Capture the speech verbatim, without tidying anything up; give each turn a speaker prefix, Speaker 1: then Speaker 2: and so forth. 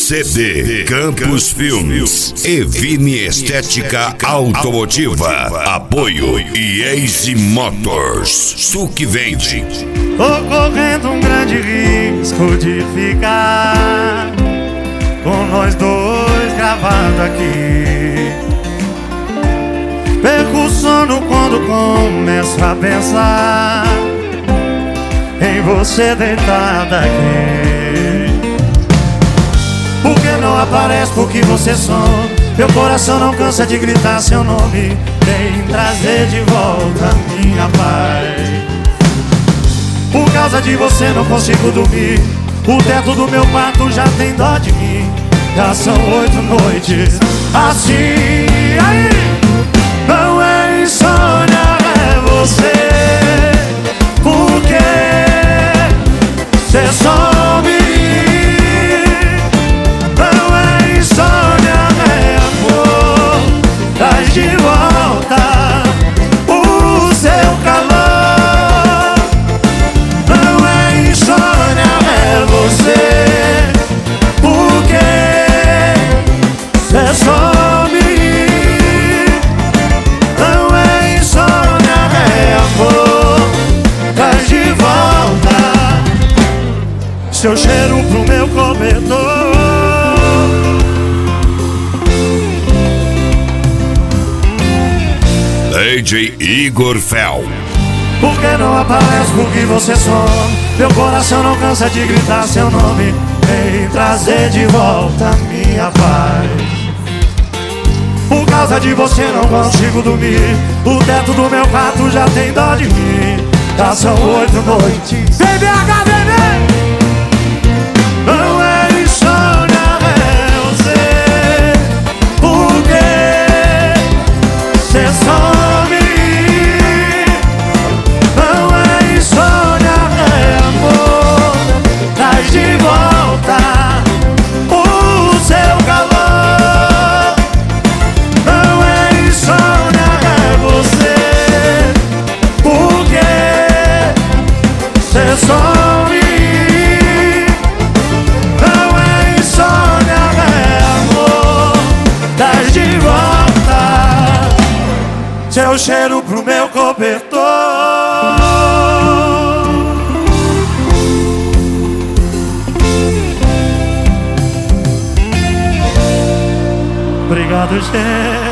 Speaker 1: C D Campos Filmes e Vini Estética Automotiva. Apoio e Easy Motors. Tu que vende.
Speaker 2: Tô correndo um grande risco de ficar com nós dois gravado aqui. Perco o sono quando começo a pensar em você deitada aqui. Por que não aparece? Porque você some. Meu coração não cansa de gritar seu nome. Vem trazer de volta minha paz. Por causa de você não consigo dormir. O teto do meu quarto já tem dó de mim. Já são oito noites assim. Aí, não é insônia, é você. Porque você some. Não é insônia, é amor. Traz de volta o seu calor. Não é insônia, é você. Porque você some. Não é insônia, é amor. Traz de volta seu cheiro pro meu cobertor.
Speaker 1: D J Igor Fel.
Speaker 2: Por que não aparece? Porque você some. Meu coração não cansa de gritar seu nome. Vem trazer de volta minha paz. Por causa de você não consigo dormir. O teto do meu quarto já tem dó de mim. Já são oito noites. Vem B H, vem, vem! Não é insônia, é você. Porque você some. Não é insônia, é amor. Traz de volta o seu calor. Não é insônia, é você. Porque você some. Não é insônia, é amor. Traz de volta seu cheiro pro meu cobertor. Obrigado, gente.